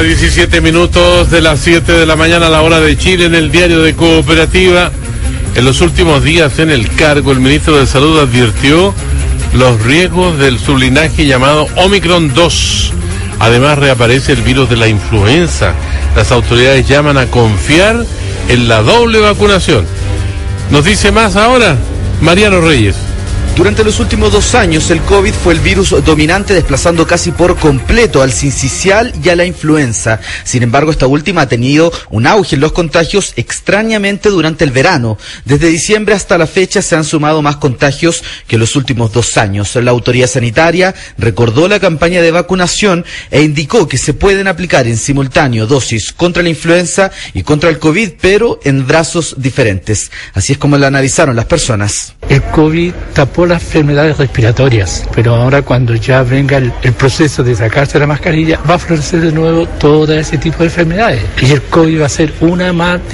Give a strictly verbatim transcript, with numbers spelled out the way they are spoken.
diecisiete minutos de las siete de la mañana a la hora de Chile en el diario de Cooperativa. En los últimos días en el cargo, el ministro de Salud advirtió los riesgos del sublinaje llamado Omicron dos. Además reaparece el virus de la influenza. Las autoridades llaman a confiar en la doble vacunación. Nos dice más ahora Mariano Reyes. Durante los últimos dos años, el COVID fue el virus dominante, desplazando casi por completo al sincicial y a la influenza. Sin embargo, esta última ha tenido un auge en los contagios extrañamente durante el verano. Desde diciembre hasta la fecha se han sumado más contagios que en los últimos dos años. La autoridad sanitaria recordó la campaña de vacunación e indicó que se pueden aplicar en simultáneo dosis contra la influenza y contra el COVID, pero en brazos diferentes. Así es como la analizaron las personas. El COVID tapó las enfermedades respiratorias, pero ahora cuando ya venga el, el proceso de sacarse la mascarilla, va a florecer de nuevo todo ese tipo de enfermedades. Y el COVID va a ser una más